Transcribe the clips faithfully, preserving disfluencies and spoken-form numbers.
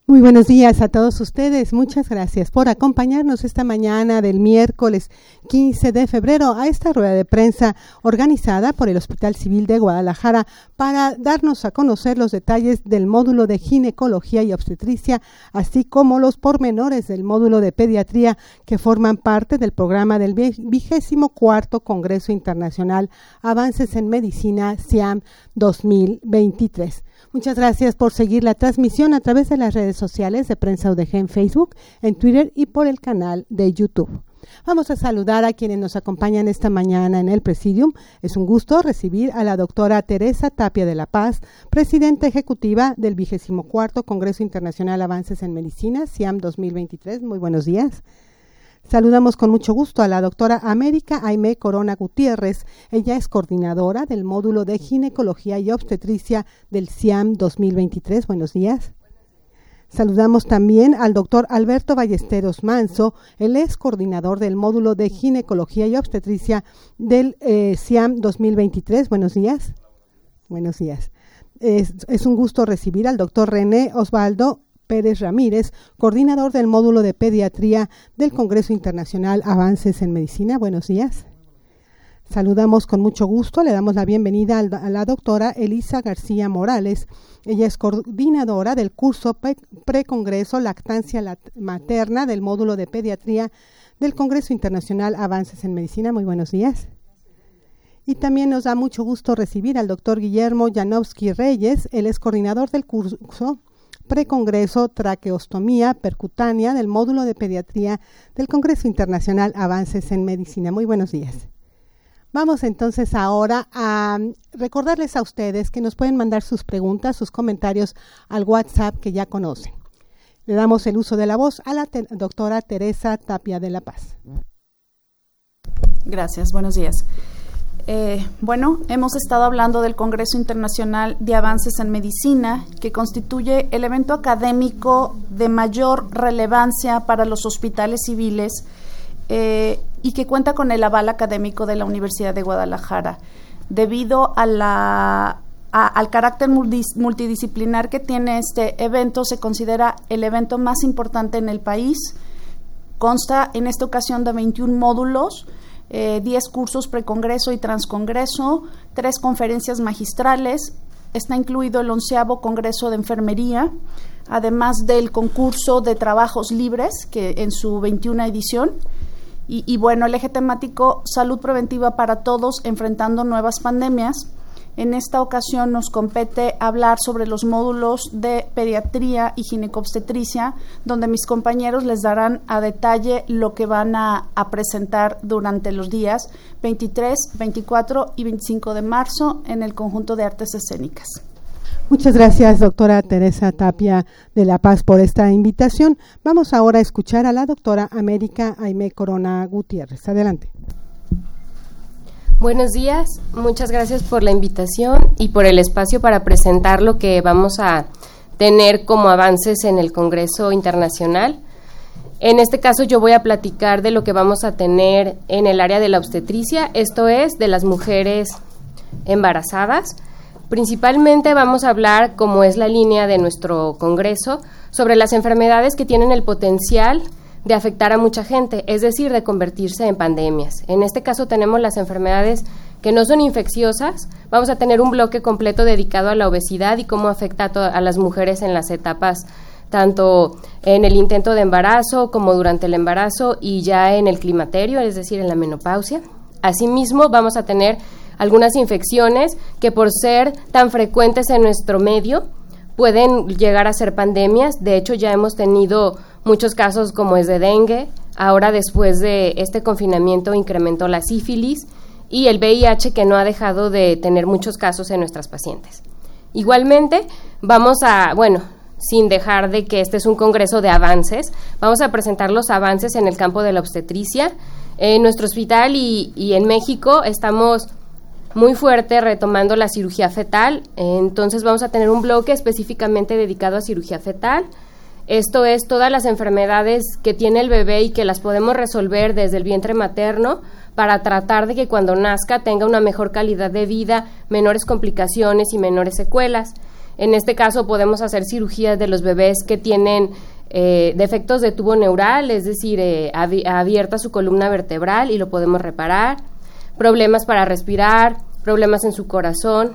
Muy buenos días a todos ustedes. Muchas gracias por acompañarnos esta mañana del miércoles quince de febrero a esta rueda de prensa organizada por el Hospital Civil de Guadalajara para darnos a conocer los detalles del módulo de ginecología y obstetricia, así como los pormenores del módulo de pediatría que forman parte del programa del vigésimo cuarto Congreso Internacional Avances en Medicina SIAM dos mil veintitrés. Muchas gracias por seguir la transmisión a través de las redes sociales de Prensa U D G en Facebook, en Twitter y por el canal de YouTube. Vamos a saludar a quienes nos acompañan esta mañana en el Presidium. Es un gusto recibir a la doctora Teresa Tapia de la Paz, presidenta ejecutiva del vigésimo cuarto Congreso Internacional Avances en Medicina, SIAM dos mil veintitrés. Muy buenos días. Saludamos con mucho gusto a la doctora América Aimé Corona Gutiérrez. Ella es coordinadora del módulo de ginecología y obstetricia del SIAM dos mil veintitrés. Buenos días. Saludamos también al doctor Alberto Ballesteros Manso. Él es coordinador del módulo de ginecología y obstetricia del eh, SIAM dos mil veintitrés. Buenos días. Buenos días. Es, es un gusto recibir al doctor René Osvaldo Pérez Ramírez, coordinador del módulo de pediatría del Congreso Internacional Avances en Medicina. Buenos días. Saludamos con mucho gusto, le damos la bienvenida a la doctora Elisa García Morales. Ella es coordinadora del curso Precongreso Lactancia Materna del módulo de pediatría del Congreso Internacional Avances en Medicina. Muy buenos días. Y también nos da mucho gusto recibir al doctor Guillermo Janowski Reyes. Él es coordinador del curso Precongreso Traqueostomía Percutánea del módulo de pediatría del Congreso Internacional Avances en Medicina. Muy buenos días. Vamos entonces ahora a recordarles a ustedes que nos pueden mandar sus preguntas, sus comentarios al WhatsApp que ya conocen. Le damos el uso de la voz a la te- doctora Teresa Tapia de la Paz. Gracias, buenos días. Eh, bueno, hemos estado hablando del Congreso Internacional de Avances en Medicina, que constituye el evento académico de mayor relevancia para los hospitales civiles eh, y que cuenta con el aval académico de la Universidad de Guadalajara. Debido a la, a, al carácter multidisciplinar que tiene este evento, se considera el evento más importante en el país. Consta en esta ocasión de veintiún módulos, Eh, diez cursos precongreso y transcongreso, tres conferencias magistrales. Está incluido el onceavo Congreso de Enfermería, además del concurso de trabajos libres, que en su veintiuna edición. Y, y bueno, el eje temático Salud Preventiva para Todos, enfrentando nuevas pandemias. En esta ocasión nos compete hablar sobre los módulos de pediatría y ginecobstetricia, donde mis compañeros les darán a detalle lo que van a, a presentar durante los días veintitrés, veinticuatro y veinticinco de marzo en el conjunto de artes escénicas. Muchas gracias, doctora Teresa Tapia de la Paz, por esta invitación. Vamos ahora a escuchar a la doctora América Aimé Corona Gutiérrez. Adelante. Buenos días, muchas gracias por la invitación y por el espacio para presentar lo que vamos a tener como avances en el Congreso Internacional. En este caso yo voy a platicar de lo que vamos a tener en el área de la obstetricia, esto es, de las mujeres embarazadas. Principalmente vamos a hablar, como es la línea de nuestro Congreso, sobre las enfermedades que tienen el potencial de afectar a mucha gente, es decir, de convertirse en pandemias. En este caso tenemos las enfermedades que no son infecciosas. Vamos a tener un bloque completo dedicado a la obesidad y cómo afecta a, to- a las mujeres en las etapas, tanto en el intento de embarazo como durante el embarazo y ya en el climaterio, es decir, en la menopausia. Asimismo, vamos a tener algunas infecciones que por ser tan frecuentes en nuestro medio pueden llegar a ser pandemias. De hecho, ya hemos tenido muchos casos como es de dengue. Ahora, después de este confinamiento, incrementó la sífilis y el V I H, que no ha dejado de tener muchos casos en nuestras pacientes. Igualmente, vamos a, bueno, sin dejar de que este es un congreso de avances, vamos a presentar los avances en el campo de la obstetricia. En nuestro hospital y, y en México estamos muy fuerte retomando la cirugía fetal, entonces vamos a tener un bloque específicamente dedicado a cirugía fetal. Esto es todas las enfermedades que tiene el bebé y que las podemos resolver desde el vientre materno para tratar de que cuando nazca tenga una mejor calidad de vida, menores complicaciones y menores secuelas. En este caso podemos hacer cirugías de los bebés que tienen eh, defectos de tubo neural, es decir, eh, abi- abierta su columna vertebral y lo podemos reparar, problemas para respirar, problemas en su corazón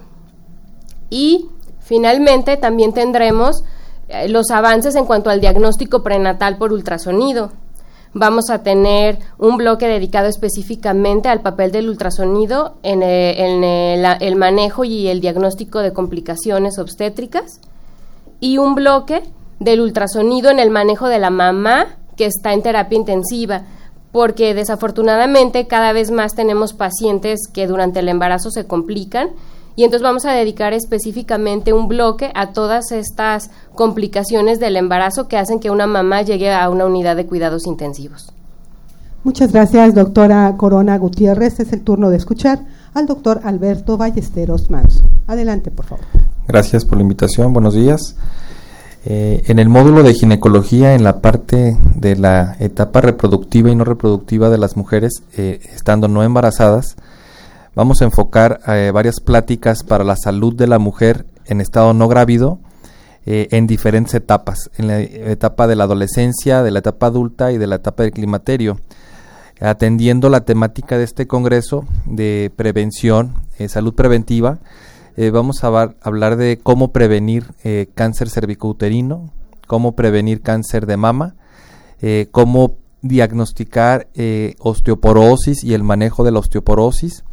y finalmente también tendremos eh, los avances en cuanto al diagnóstico prenatal por ultrasonido. Vamos a tener un bloque dedicado específicamente al papel del ultrasonido en, el, en el, el manejo y el diagnóstico de complicaciones obstétricas y un bloque del ultrasonido en el manejo de la mamá que está en terapia intensiva, porque desafortunadamente cada vez más tenemos pacientes que durante el embarazo se complican y entonces vamos a dedicar específicamente un bloque a todas estas complicaciones del embarazo que hacen que una mamá llegue a una unidad de cuidados intensivos. Muchas gracias, doctora Corona Gutiérrez. Es el turno de escuchar al doctor Alberto Ballesteros Manso. Adelante, por favor. Gracias por la invitación. Buenos días. Eh, en el módulo de ginecología, en la parte de la etapa reproductiva y no reproductiva de las mujeres, eh, estando no embarazadas, vamos a enfocar eh, varias pláticas para la salud de la mujer en estado no grávido eh, en diferentes etapas, en la etapa de la adolescencia, de la etapa adulta y de la etapa del climaterio, atendiendo la temática de este congreso de prevención, eh, salud preventiva. Eh, vamos a bar, hablar de cómo prevenir eh, cáncer cervicouterino, cómo prevenir cáncer de mama, eh, cómo diagnosticar eh, osteoporosis y el manejo de la osteoporosis,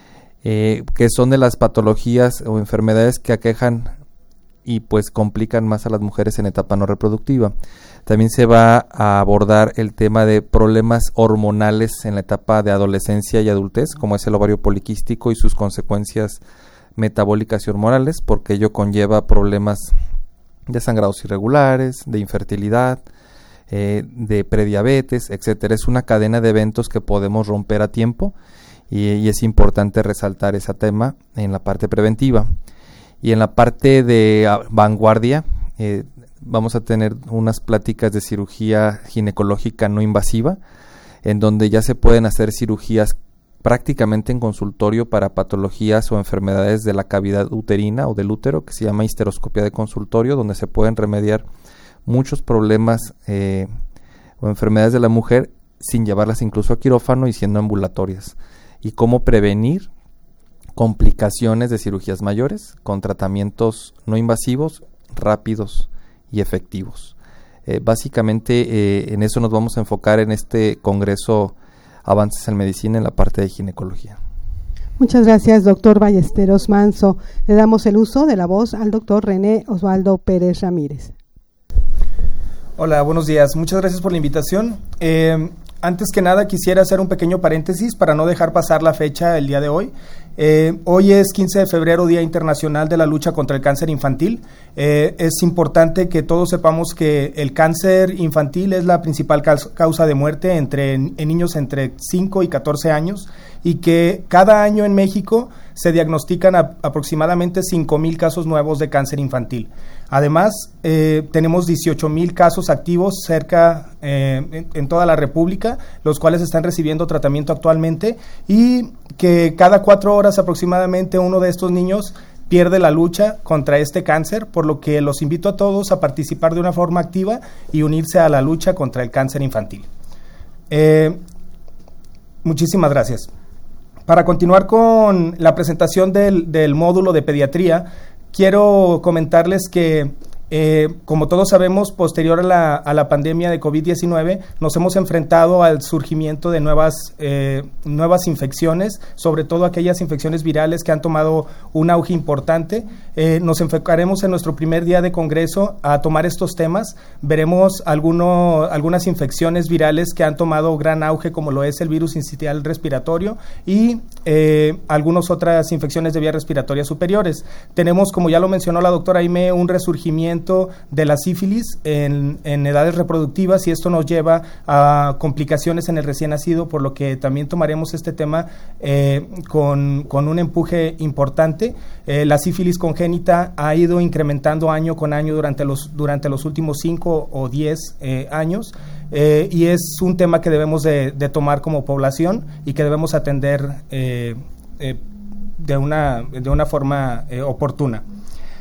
eh, que son de las patologías o enfermedades que aquejan y pues complican más a las mujeres en etapa no reproductiva. También se va a abordar el tema de problemas hormonales en la etapa de adolescencia y adultez, como es el ovario poliquístico y sus consecuencias metabólicas y hormonales, porque ello conlleva problemas de sangrados irregulares, de infertilidad, eh, de prediabetes, etcétera. Es una cadena de eventos que podemos romper a tiempo y, y es importante resaltar ese tema en la parte preventiva. Y en la parte de uh, vanguardia, eh, vamos a tener unas pláticas de cirugía ginecológica no invasiva, en donde ya se pueden hacer cirugías prácticamente en consultorio para patologías o enfermedades de la cavidad uterina o del útero, que se llama histeroscopia de consultorio, donde se pueden remediar muchos problemas eh, o enfermedades de la mujer sin llevarlas incluso a quirófano y siendo ambulatorias. Y cómo prevenir complicaciones de cirugías mayores con tratamientos no invasivos, rápidos y efectivos. Eh, básicamente eh, en eso nos vamos a enfocar en este congreso Avances en Medicina en la parte de ginecología. Muchas gracias, doctor Ballesteros Manso. Le damos el uso de la voz al doctor René Osvaldo Pérez Ramírez. Hola, buenos días. Muchas gracias por la invitación. Eh, antes que nada quisiera hacer un pequeño paréntesis para no dejar pasar la fecha el día de hoy. Eh, hoy es quince de febrero, Día Internacional de la Lucha contra el Cáncer Infantil. Eh, es importante que todos sepamos que el cáncer infantil es la principal causa de muerte entre, en niños entre cinco y catorce años y que cada año en México se diagnostican a, aproximadamente cinco mil casos nuevos de cáncer infantil. Además, eh, tenemos dieciocho mil casos activos cerca eh, en, en toda la República, los cuales están recibiendo tratamiento actualmente y que cada cuatro horas aproximadamente uno de estos niños pierde la lucha contra este cáncer, por lo que los invito a todos a participar de una forma activa y unirse a la lucha contra el cáncer infantil. Eh, muchísimas gracias. Para continuar con la presentación del, del módulo de pediatría, quiero comentarles que, eh, como todos sabemos, posterior a la, a la pandemia de COVID diecinueve, nos hemos enfrentado al surgimiento de nuevas, eh, nuevas infecciones, sobre todo aquellas infecciones virales que han tomado un auge importante. Eh, nos enfocaremos en nuestro primer día de congreso a tomar estos temas. Veremos alguno, algunas infecciones virales que han tomado gran auge, como lo es el virus sincitial respiratorio y eh, algunas otras infecciones de vías respiratorias superiores. Tenemos, como ya lo mencionó la doctora Aimee, un resurgimiento de la sífilis en, en edades reproductivas y esto nos lleva a complicaciones en el recién nacido, por lo que también tomaremos este tema eh, con, con un empuje importante. Eh, la sífilis congénita ha ido incrementando año con año durante los, durante los últimos cinco o diez eh, años eh, y es un tema que debemos de, de tomar como población y que debemos atender eh, eh, de, una, de una forma eh, oportuna.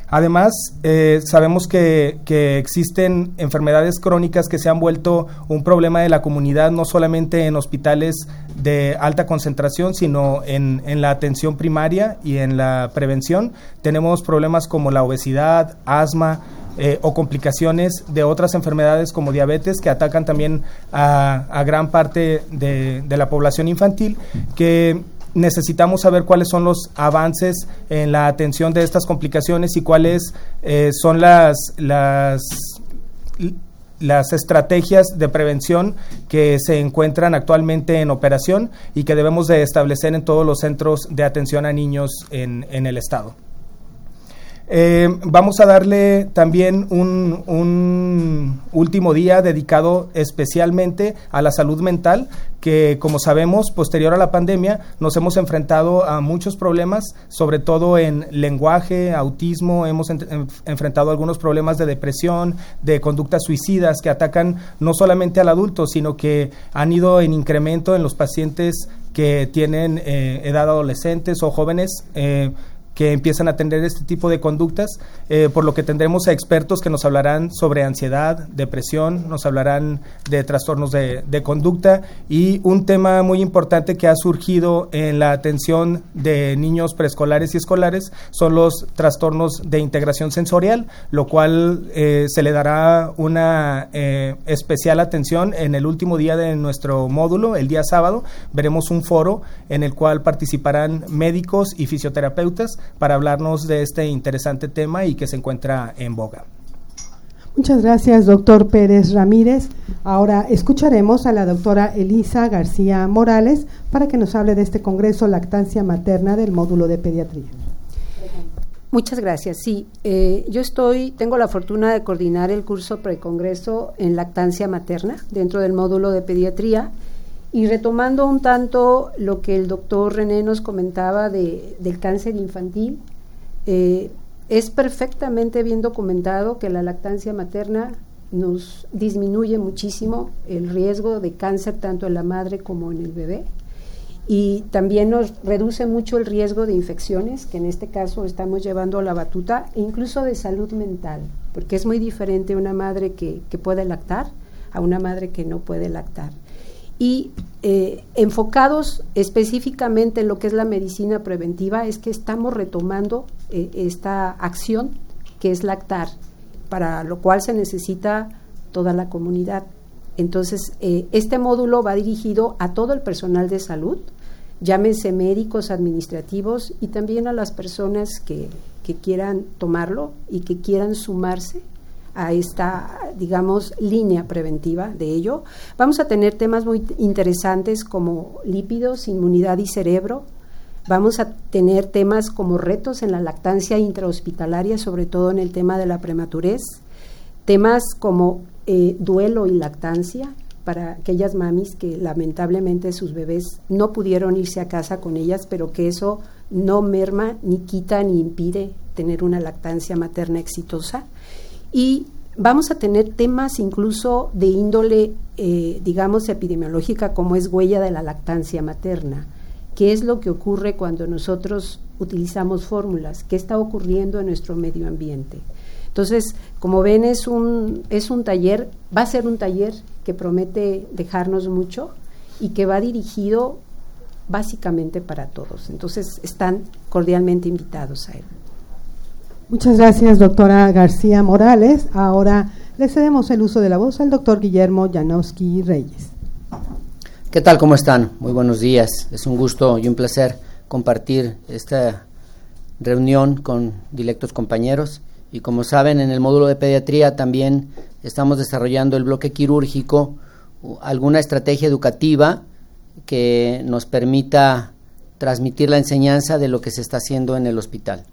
Además, eh, sabemos que, que existen enfermedades crónicas que se han vuelto un problema de la comunidad, no solamente en hospitales de alta concentración, sino en, en la atención primaria y en la prevención. Tenemos problemas como la obesidad, asma, Eh, o complicaciones de otras enfermedades como diabetes que atacan también a, a gran parte de, de la población infantil, que necesitamos saber cuáles son los avances en la atención de estas complicaciones y cuáles eh, son las, las, las estrategias de prevención que se encuentran actualmente en operación y que debemos de establecer en todos los centros de atención a niños en, en el estado. Eh, vamos a darle también un, un último día dedicado especialmente a la salud mental, que como sabemos, posterior a la pandemia, nos hemos enfrentado a muchos problemas, sobre todo en lenguaje, autismo, hemos en, en, enfrentado algunos problemas de depresión, de conductas suicidas que atacan no solamente al adulto, sino que han ido en incremento en los pacientes que tienen eh, edad adolescentes o jóvenes, eh, que empiezan a tener este tipo de conductas, eh, por lo que tendremos a expertos que nos hablarán sobre ansiedad, depresión, nos hablarán de trastornos de, de conducta, y un tema muy importante que ha surgido en la atención de niños preescolares y escolares son los trastornos de integración sensorial, lo cual eh, se le dará una eh, especial atención en el último día de nuestro módulo, el día sábado. Veremos un foro en el cual participarán médicos y fisioterapeutas para hablarnos de este interesante tema y que se encuentra en boga. Muchas gracias, doctor Pérez Ramírez. Ahora escucharemos a la doctora Elisa García Morales para que nos hable de este congreso Lactancia Materna del módulo de pediatría. Muchas gracias. Sí, eh, yo estoy, tengo la fortuna de coordinar el curso precongreso en lactancia materna dentro del módulo de pediatría. Y retomando un tanto lo que el doctor René nos comentaba de, del cáncer infantil, eh, es perfectamente bien documentado que la lactancia materna nos disminuye muchísimo el riesgo de cáncer tanto en la madre como en el bebé, y también nos reduce mucho el riesgo de infecciones, que en este caso estamos llevando la batuta, e incluso de salud mental, porque es muy diferente una madre que, que puede lactar a una madre que no puede lactar. Y eh, enfocados específicamente en lo que es la medicina preventiva, es que estamos retomando eh, esta acción que es lactar, para lo cual se necesita toda la comunidad. Entonces, eh, este módulo va dirigido a todo el personal de salud, llámense médicos, administrativos, y también a las personas que, que quieran tomarlo y que quieran sumarse a esta, digamos, línea preventiva de ello. Vamos a tener temas muy interesantes como lípidos, inmunidad y cerebro. Vamos a tener temas como retos en la lactancia intrahospitalaria, sobre todo en el tema de la prematurez. Temas como eh, duelo y lactancia para aquellas mamis que lamentablemente sus bebés no pudieron irse a casa con ellas, pero que eso no merma, ni quita, ni impide tener una lactancia materna exitosa. Y vamos a tener temas incluso de índole, eh, digamos, epidemiológica, como es huella de la lactancia materna. ¿Qué es lo que ocurre cuando nosotros utilizamos fórmulas? ¿Qué está ocurriendo en nuestro medio ambiente? Entonces, como ven, es un, es un taller, va a ser un taller que promete dejarnos mucho y que va dirigido básicamente para todos. Entonces, están cordialmente invitados a él. Muchas gracias, doctora García Morales. Ahora le cedemos el uso de la voz al doctor Guillermo Janowski Reyes. ¿Qué tal? ¿Cómo están? Muy buenos días. Es un gusto y un placer compartir esta reunión con directos compañeros. Y como saben, en el módulo de pediatría también estamos desarrollando el bloque quirúrgico, alguna estrategia educativa que nos permita transmitir la enseñanza de lo que se está haciendo en el hospital.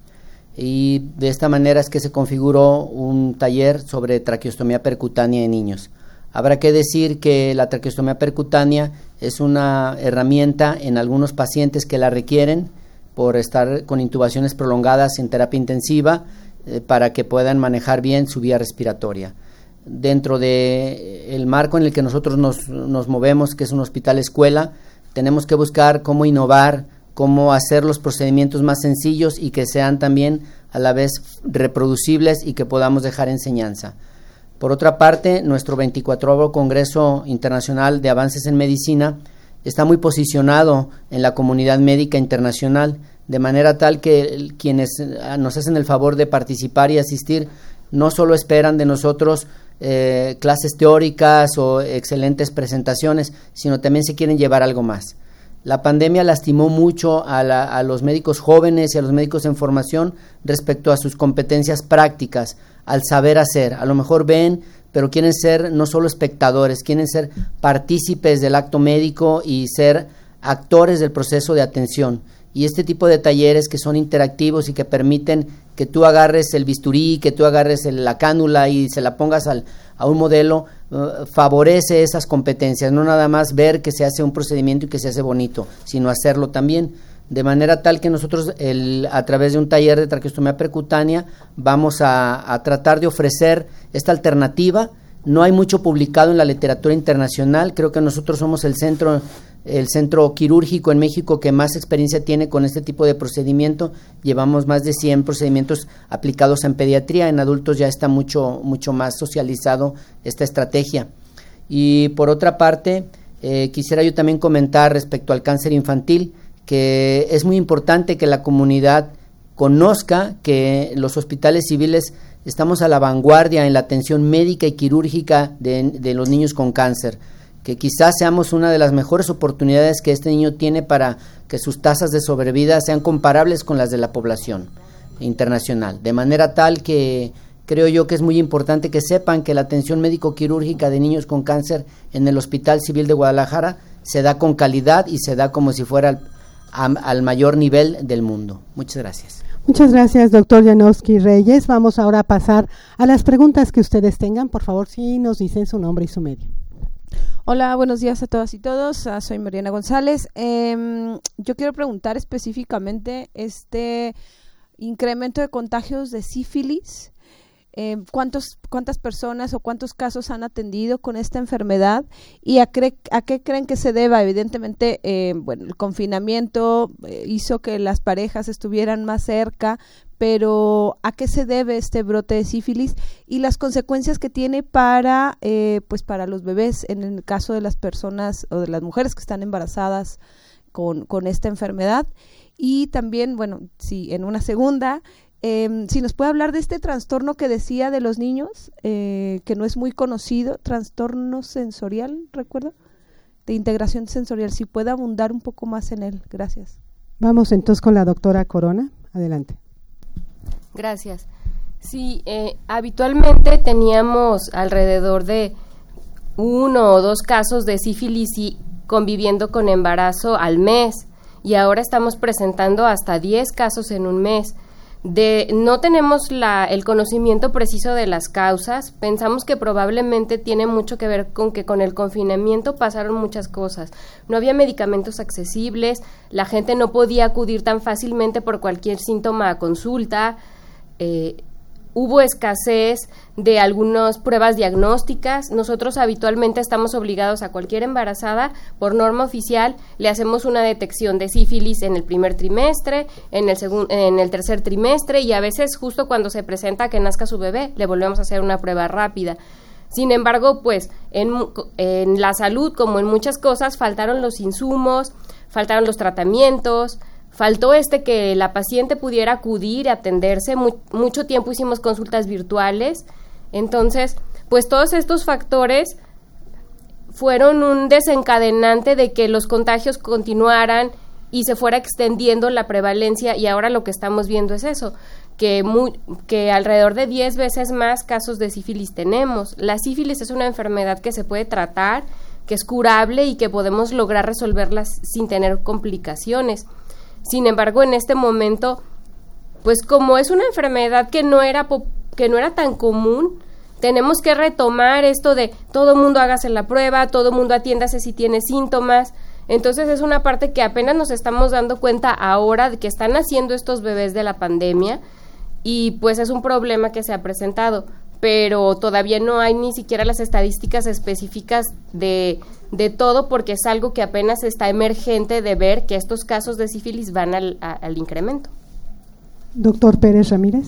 Y de esta manera es que se configuró un taller sobre traqueostomía percutánea en niños. Habrá que decir que la traqueostomía percutánea es una herramienta en algunos pacientes que la requieren por estar con intubaciones prolongadas en terapia intensiva, eh, para que puedan manejar bien su vía respiratoria. Dentro de el marco en el que nosotros nos, nos movemos, que es un hospital escuela, tenemos que buscar cómo innovar, cómo hacer los procedimientos más sencillos y que sean también a la vez reproducibles y que podamos dejar enseñanza. Por otra parte, nuestro veinticuatroavo Congreso Internacional de Avances en Medicina está muy posicionado en la comunidad médica internacional, de manera tal que quienes nos hacen el favor de participar y asistir no solo esperan de nosotros eh, clases teóricas o excelentes presentaciones, sino también se quieren llevar algo más. La pandemia lastimó mucho a, la, a los médicos jóvenes y a los médicos en formación respecto a sus competencias prácticas, al saber hacer. A lo mejor ven, pero quieren ser no solo espectadores, quieren ser partícipes del acto médico y ser actores del proceso de atención. Y este tipo de talleres que son interactivos y que permiten que tú agarres el bisturí, que tú agarres el, la cánula y se la pongas al, a un modelo, uh, favorece esas competencias, no nada más ver que se hace un procedimiento y que se hace bonito, sino hacerlo también, de manera tal que nosotros el, a través de un taller de traqueostomía percutánea vamos a, a tratar de ofrecer esta alternativa. No hay mucho publicado en la literatura internacional, creo que nosotros somos el centro el centro quirúrgico en México que más experiencia tiene con este tipo de procedimiento. Llevamos más de cien procedimientos aplicados en pediatría, en adultos ya está mucho, mucho más socializado esta estrategia. Y por otra parte, eh, quisiera yo también comentar respecto al cáncer infantil, que es muy importante que la comunidad conozca que los hospitales civiles estamos a la vanguardia en la atención médica y quirúrgica de, de los niños con cáncer, que quizás seamos una de las mejores oportunidades que este niño tiene para que sus tasas de sobrevida sean comparables con las de la población internacional, de manera tal que creo yo que es muy importante que sepan que la atención médico-quirúrgica de niños con cáncer en el Hospital Civil de Guadalajara se da con calidad y se da como si fuera al, a, al mayor nivel del mundo. Muchas gracias. Muchas gracias, doctor Janowski Reyes. Vamos ahora a pasar a las preguntas que ustedes tengan. Por favor, si nos dicen su nombre y su medio. Hola, buenos días a todas y todos. Uh, soy Mariana González. Eh, yo quiero preguntar específicamente este incremento de contagios de sífilis. Eh, ¿cuántos, ¿Cuántas personas o cuántos casos han atendido con esta enfermedad y a, cre- a qué creen que se deba? Evidentemente, eh, bueno, el confinamiento eh, hizo que las parejas estuvieran más cerca, pero ¿a qué se debe este brote de sífilis y las consecuencias que tiene para, eh, pues para los bebés en el caso de las personas o de las mujeres que están embarazadas con, con esta enfermedad? Y también, bueno, si en una segunda, eh, si nos puede hablar de este trastorno que decía de los niños, eh, que no es muy conocido, trastorno sensorial, ¿recuerda? De integración sensorial, si puede abundar un poco más en él. Gracias. Vamos entonces con la doctora Corona. Adelante. Gracias. Sí, eh, habitualmente teníamos alrededor de uno o dos casos de sífilis y conviviendo con embarazo al mes, y ahora estamos presentando hasta diez casos en un mes. De, no tenemos la, el conocimiento preciso de las causas. Pensamos que probablemente tiene mucho que ver con que con el confinamiento pasaron muchas cosas. No había medicamentos accesibles, la gente no podía acudir tan fácilmente por cualquier síntoma a consulta. Eh, hubo escasez de algunas pruebas diagnósticas. Nosotros habitualmente estamos obligados a cualquier embarazada, por norma oficial, le hacemos una detección de sífilis en el primer trimestre, en el segun, en el tercer trimestre, y a veces justo cuando se presenta que nazca su bebé, le volvemos a hacer una prueba rápida. Sin embargo, pues en, en la salud, como en muchas cosas, faltaron los insumos, faltaron los tratamientos, faltó este que la paciente pudiera acudir y atenderse. Mu- mucho tiempo hicimos consultas virtuales. Entonces, pues todos estos factores fueron un desencadenante de que los contagios continuaran y se fuera extendiendo la prevalencia, y ahora lo que estamos viendo es eso, que, muy, que alrededor de diez veces más casos de sífilis tenemos. La sífilis es una enfermedad que se puede tratar, que es curable y que podemos lograr resolverlas sin tener complicaciones. Sin embargo, en este momento, pues como es una enfermedad que no era po- que no era tan común, tenemos que retomar esto de todo mundo hágase la prueba, todo mundo atiéndase si tiene síntomas. Entonces es una parte que apenas nos estamos dando cuenta ahora de que están naciendo estos bebés de la pandemia, y pues es un problema que se ha presentado, pero todavía no hay ni siquiera las estadísticas específicas de, de todo, porque es algo que apenas está emergente de ver que estos casos de sífilis van al, a, al incremento. Doctor Pérez Ramírez.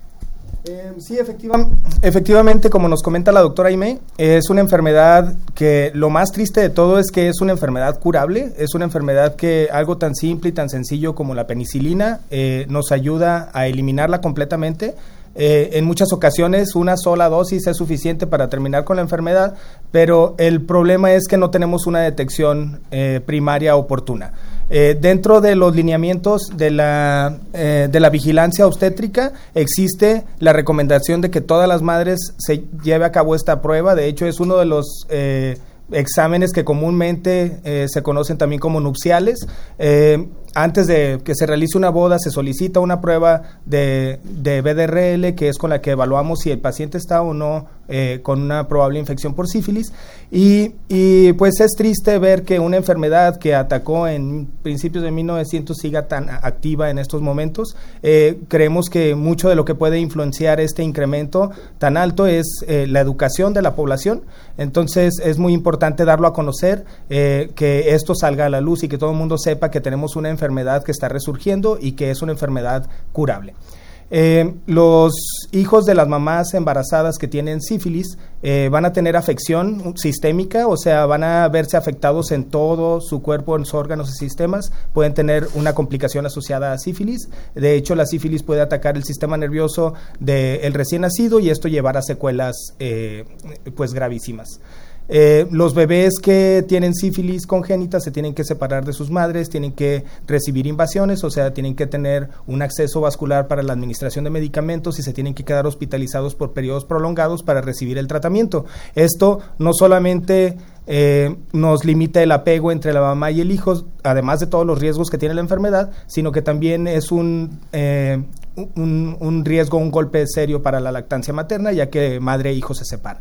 Eh, sí, efectiva, efectivamente, como nos comenta la doctora Aimé, es una enfermedad que lo más triste de todo es que es una enfermedad curable, es una enfermedad que algo tan simple y tan sencillo como la penicilina eh, nos ayuda a eliminarla completamente. Eh, en muchas ocasiones una sola dosis es suficiente para terminar con la enfermedad, pero el problema es que no tenemos una detección eh, primaria oportuna. Eh, dentro de los lineamientos de la, eh, de la vigilancia obstétrica existe la recomendación de que todas las madres se lleve a cabo esta prueba. De hecho, es uno de los eh, exámenes que comúnmente eh, se conocen también como nupciales. Eh, antes de que se realice una boda se solicita una prueba de, de B D R L, que es con la que evaluamos si el paciente está o no eh, con una probable infección por sífilis, y, y pues es triste ver que una enfermedad que atacó en principios de mil novecientos siga tan activa en estos momentos. Eh, creemos que mucho de lo que puede influenciar este incremento tan alto es eh, la educación de la población. Entonces es muy importante darlo a conocer, eh, que esto salga a la luz y que todo el mundo sepa que tenemos una enfermedad que está resurgiendo y que es una enfermedad curable. Eh, los hijos de las mamás embarazadas que tienen sífilis eh, van a tener afección sistémica, o sea, van a verse afectados en todo su cuerpo, en sus órganos y sistemas. Pueden tener una complicación asociada a sífilis. De hecho, la sífilis puede atacar el sistema nervioso del recién nacido y esto llevará a secuelas eh, pues gravísimas. Eh, los bebés que tienen sífilis congénita se tienen que separar de sus madres, tienen que recibir invasiones, o sea, tienen que tener un acceso vascular para la administración de medicamentos y se tienen que quedar hospitalizados por periodos prolongados para recibir el tratamiento. Esto no solamente eh, nos limita el apego entre la mamá y el hijo, además de todos los riesgos que tiene la enfermedad, sino que también es un, eh, un, un riesgo, un golpe serio para la lactancia materna, ya que madre e hijo se separan.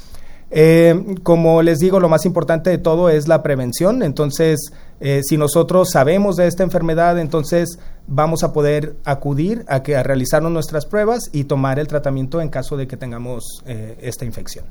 Eh, como les digo, lo más importante de todo es la prevención. Entonces, eh, si nosotros sabemos de esta enfermedad, entonces vamos a poder acudir a, que, a realizarnos nuestras pruebas y tomar el tratamiento en caso de que tengamos eh, esta infección.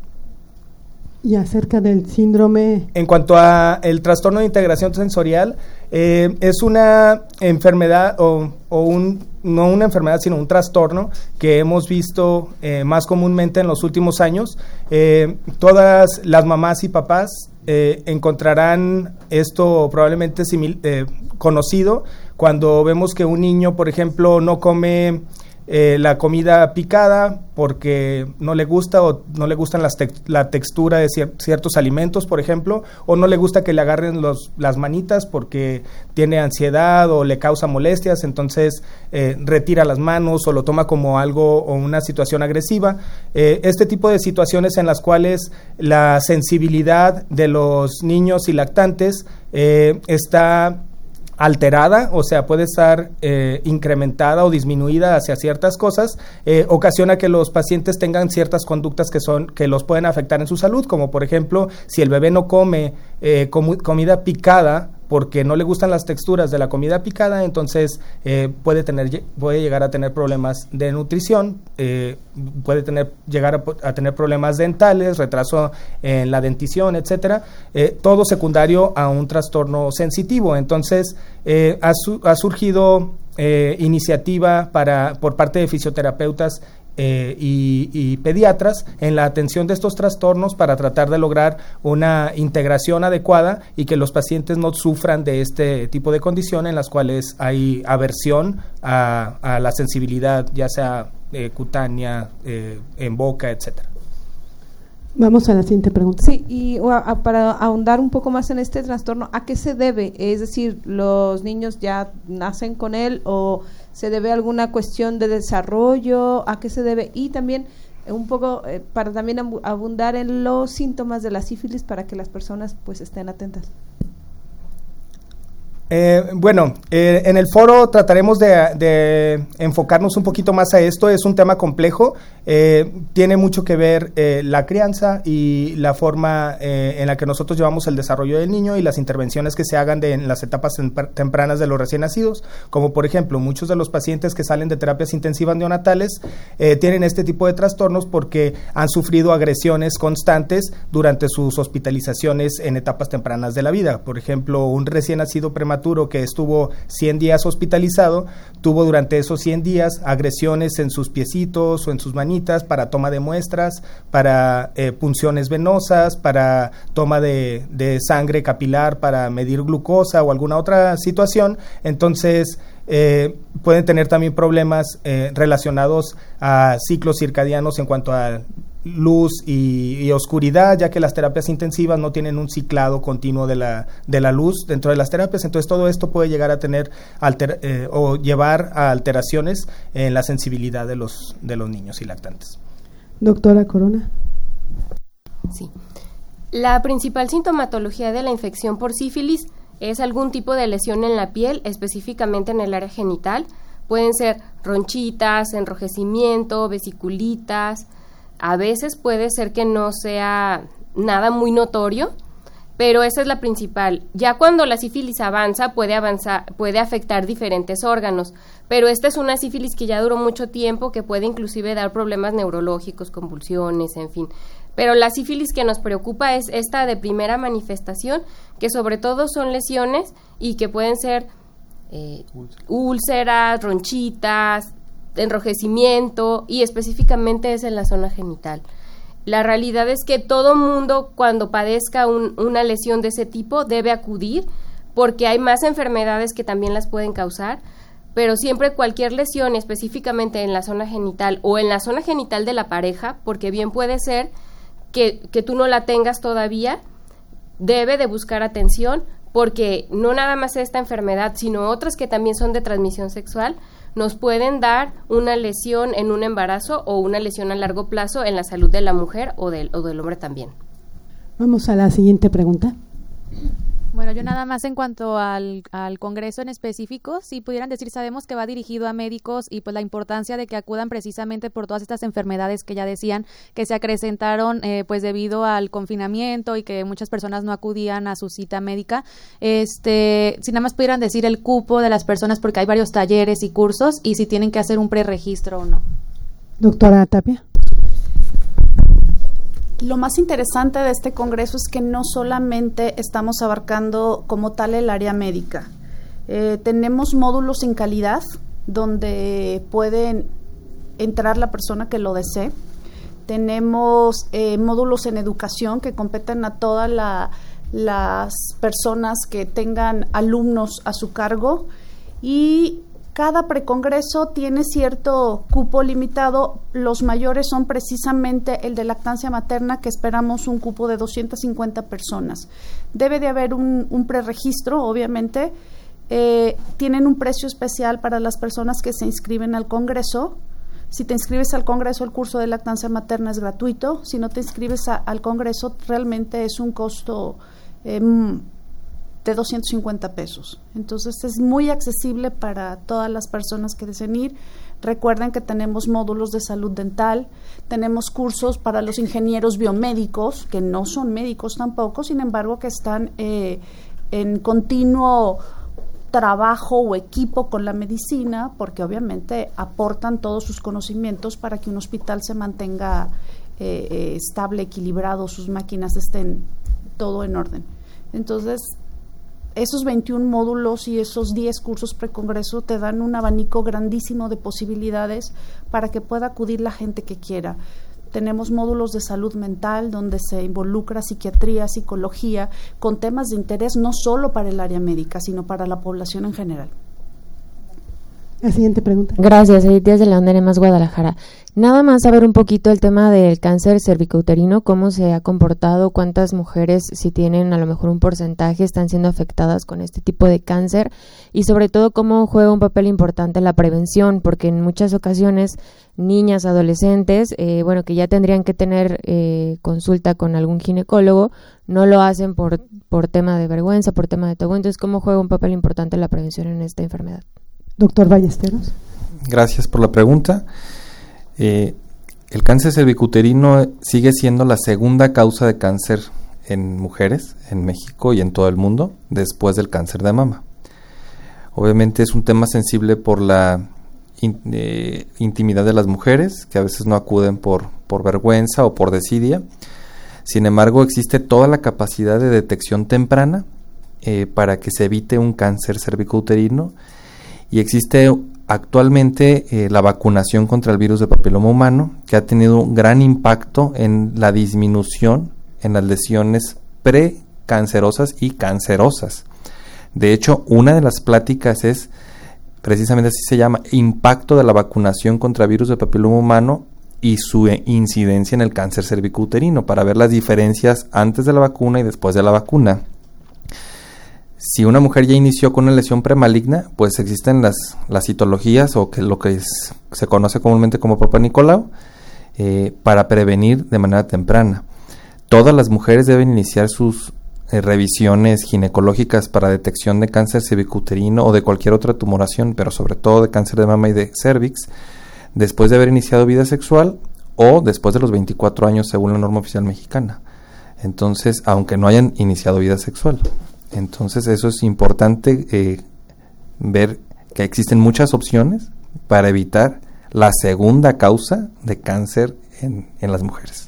Y acerca del síndrome. En cuanto a el trastorno de integración sensorial, eh, es una enfermedad o, o un, no una enfermedad, sino un trastorno que hemos visto eh, más comúnmente en los últimos años. Eh, todas las mamás y papás eh, encontrarán esto probablemente simil, eh, conocido cuando vemos que un niño, por ejemplo, no come Eh, la comida picada porque no le gusta o no le gustan las te- la textura de cier- ciertos alimentos, por ejemplo, o no le gusta que le agarren los, las manitas porque tiene ansiedad o le causa molestias, entonces eh, retira las manos o lo toma como algo o una situación agresiva. Eh, este tipo de situaciones en las cuales la sensibilidad de los niños y lactantes eh, está alterada, o sea, puede estar eh, incrementada o disminuida hacia ciertas cosas, eh, ocasiona que los pacientes tengan ciertas conductas que son que los pueden afectar en su salud, como por ejemplo, si el bebé no come eh, com- comida picada porque no le gustan las texturas de la comida picada, entonces eh, puede tener puede llegar a tener problemas de nutrición, eh, puede tener llegar a, a tener problemas dentales, retraso en la dentición, etcétera, eh, todo secundario a un trastorno sensitivo. Entonces eh, ha, su, ha surgido eh, iniciativa para por parte de fisioterapeutas Eh, y, y pediatras en la atención de estos trastornos para tratar de lograr una integración adecuada y que los pacientes no sufran de este tipo de condición en las cuales hay aversión a, a la sensibilidad, ya sea eh, cutánea, eh, en boca, etcétera. Vamos a la siguiente pregunta. Sí, y a, a, para ahondar un poco más en este trastorno, ¿a qué se debe? Es decir, ¿los niños ya nacen con él o se debe a alguna cuestión de desarrollo? ¿A qué se debe? Y también eh, un poco eh, para también abundar en los síntomas de la sífilis para que las personas pues estén atentas. Eh, bueno, eh, en el foro trataremos de, de enfocarnos un poquito más a esto. Es un tema complejo. Eh, tiene mucho que ver eh, la crianza y la forma eh, en la que nosotros llevamos el desarrollo del niño y las intervenciones que se hagan de, en las etapas tempranas de los recién nacidos, como por ejemplo muchos de los pacientes que salen de terapias intensivas neonatales eh, tienen este tipo de trastornos porque han sufrido agresiones constantes durante sus hospitalizaciones en etapas tempranas de la vida. Por ejemplo, un recién nacido prematuro que estuvo cien días hospitalizado, tuvo durante esos cien días agresiones en sus piecitos o en sus manitas para toma de muestras, para eh, punciones venosas, para toma de, de sangre capilar para medir glucosa o alguna otra situación. Entonces, eh, pueden tener también problemas eh, relacionados a ciclos circadianos en cuanto a luz y, y oscuridad, ya que las terapias intensivas no tienen un ciclado continuo de la, de la luz dentro de las terapias. Entonces todo esto puede llegar a tener alter, eh, o llevar a alteraciones en la sensibilidad de los, de los niños y lactantes. Doctora Corona. Sí. La principal sintomatología de la infección por sífilis es algún tipo de lesión en la piel, específicamente en el área genital. Pueden ser ronchitas, enrojecimiento, vesiculitas. A veces puede ser que no sea nada muy notorio, pero esa es la principal. Ya cuando la sífilis avanza, puede avanzar, puede afectar diferentes órganos, pero esta es una sífilis que ya duró mucho tiempo, que puede inclusive dar problemas neurológicos, convulsiones, en fin. Pero la sífilis que nos preocupa es esta de primera manifestación, que sobre todo son lesiones y que pueden ser eh, úlceras, ronchitas, enrojecimiento, y específicamente es en la zona genital. La realidad es que todo mundo, cuando padezca un, una lesión de ese tipo, debe acudir, porque hay más enfermedades que también las pueden causar, pero siempre cualquier lesión, específicamente en la zona genital o en la zona genital de la pareja, porque bien puede ser que, que tú no la tengas todavía, debe de buscar atención, porque no nada más esta enfermedad, sino otras que también son de transmisión sexual, nos pueden dar una lesión en un embarazo o una lesión a largo plazo en la salud de la mujer o del, o del hombre también. Vamos a la siguiente pregunta. Bueno, yo nada más en cuanto al, al congreso en específico, si pudieran decir, sabemos que va dirigido a médicos y pues la importancia de que acudan precisamente por todas estas enfermedades que ya decían que se acrecentaron eh, pues debido al confinamiento y que muchas personas no acudían a su cita médica. Este, si nada más pudieran decir el cupo de las personas, porque hay varios talleres y cursos, y si tienen que hacer un preregistro o no. Doctora Tapia. Lo más interesante de este congreso es que no solamente estamos abarcando como tal el área médica. Eh, tenemos módulos en calidad donde pueden entrar la persona que lo desee. Tenemos eh, módulos en educación que competen a todas la, las personas que tengan alumnos a su cargo, y cada precongreso tiene cierto cupo limitado. Los mayores son precisamente el de lactancia materna, que esperamos un cupo de doscientas cincuenta personas. Debe de haber un, un preregistro, obviamente. Eh, tienen un precio especial para las personas que se inscriben al congreso. Si te inscribes al congreso, el curso de lactancia materna es gratuito. Si no te inscribes a, al congreso, realmente es un costo eh, de doscientos cincuenta pesos. Entonces es muy accesible para todas las personas que deseen ir. Recuerden que tenemos módulos de salud dental, tenemos cursos para los ingenieros biomédicos, que no son médicos tampoco, sin embargo que están eh, en continuo trabajo o equipo con la medicina, porque obviamente aportan todos sus conocimientos para que un hospital se mantenga eh, eh, estable, equilibrado, sus máquinas estén todo en orden. Entonces, esos veintiún módulos y esos diez cursos precongreso te dan un abanico grandísimo de posibilidades para que pueda acudir la gente que quiera. Tenemos módulos de salud mental donde se involucra psiquiatría, psicología, con temas de interés no solo para el área médica, sino para la población en general. La siguiente pregunta. Gracias, Edith Díaz de León de Nemas, Guadalajara. Nada más saber un poquito el tema del cáncer cervicouterino, cómo se ha comportado, cuántas mujeres, si tienen a lo mejor un porcentaje, están siendo afectadas con este tipo de cáncer, y sobre todo cómo juega un papel importante la prevención, porque en muchas ocasiones niñas, adolescentes, eh, bueno, que ya tendrían que tener eh, consulta con algún ginecólogo, no lo hacen por, por tema de vergüenza, por tema de tabú. Entonces, ¿cómo juega un papel importante la prevención en esta enfermedad? Doctor Ballesteros. Gracias por la pregunta. Eh, el cáncer cervicuterino sigue siendo la segunda causa de cáncer en mujeres en México y en todo el mundo después del cáncer de mama. Obviamente es un tema sensible por la in, eh, intimidad de las mujeres, que a veces no acuden por, por vergüenza o por desidia. Sin embargo, existe toda la capacidad de detección temprana eh, para que se evite un cáncer cervicouterino, y existe actualmente eh, la vacunación contra el virus de papiloma humano, que ha tenido un gran impacto en la disminución en las lesiones precancerosas y cancerosas. De hecho, una de las pláticas es, precisamente así se llama, impacto de la vacunación contra virus de papiloma humano y su incidencia en el cáncer cervicouterino, para ver las diferencias antes de la vacuna y después de la vacuna. Si una mujer ya inició con una lesión premaligna, pues existen las, las citologías, o que lo que es, se conoce comúnmente como Papa Nicolau, eh, para prevenir de manera temprana. Todas las mujeres deben iniciar sus eh, revisiones ginecológicas para detección de cáncer cervicouterino o de cualquier otra tumoración, pero sobre todo de cáncer de mama y de cervix, después de haber iniciado vida sexual o después de los veinticuatro años según la norma oficial mexicana. Entonces, aunque no hayan iniciado vida sexual. Entonces, eso es importante eh, ver que existen muchas opciones para evitar la segunda causa de cáncer en, en las mujeres.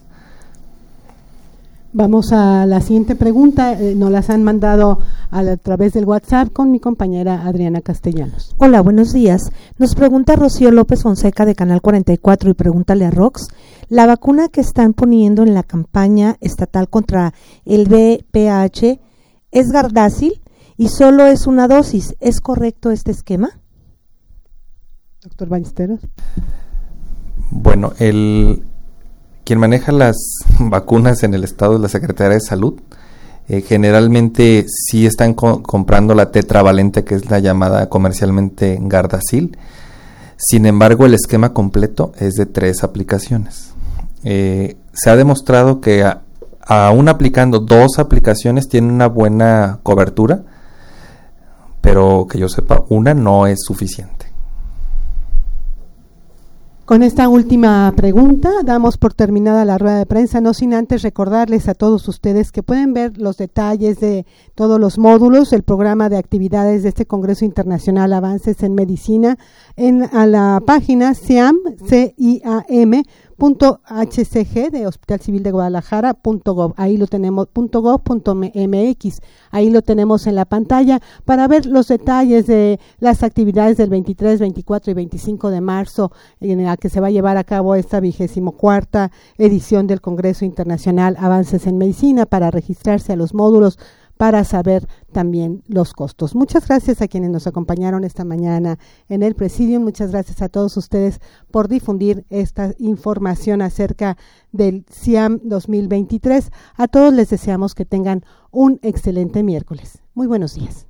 Vamos a la siguiente pregunta, eh, nos las han mandado a, la, a través del WhatsApp con mi compañera Adriana Castellanos. Hola, buenos días. Nos pregunta Rocío López Fonseca de Canal cuarenta y cuatro y pregúntale a Rox, ¿la vacuna que están poniendo en la campaña estatal contra el V I H es Gardasil y solo es una dosis? ¿Es correcto este esquema? Doctor Ballesteros. Bueno, el... quien maneja las vacunas en el estado es la Secretaría de Salud. Eh, generalmente sí están co- comprando la tetravalente, que es la llamada comercialmente Gardasil. Sin embargo, el esquema completo es de tres aplicaciones. Eh, se ha demostrado que a, aún aplicando dos aplicaciones tiene una buena cobertura, pero que yo sepa, una no es suficiente. Con esta última pregunta damos por terminada la rueda de prensa, no sin antes recordarles a todos ustedes que pueden ver los detalles de todos los módulos, el programa de actividades de este Congreso Internacional Avances en Medicina en a la página ciam, C I A M punto H C G de Hospital Civil de Guadalajara punto gov, ahí lo tenemos, punto gov punto M X, ahí lo tenemos en la pantalla para ver los detalles de las actividades del veintitrés, veinticuatro y veinticinco de marzo en la que se va a llevar a cabo esta vigésimo cuarta edición del Congreso Internacional Avances en Medicina, para registrarse a los módulos, para saber también los costos. Muchas gracias a quienes nos acompañaron esta mañana en el Presidium. Muchas gracias a todos ustedes por difundir esta información acerca del CIAM dos mil veintitrés. A todos les deseamos que tengan un excelente miércoles. Muy buenos días.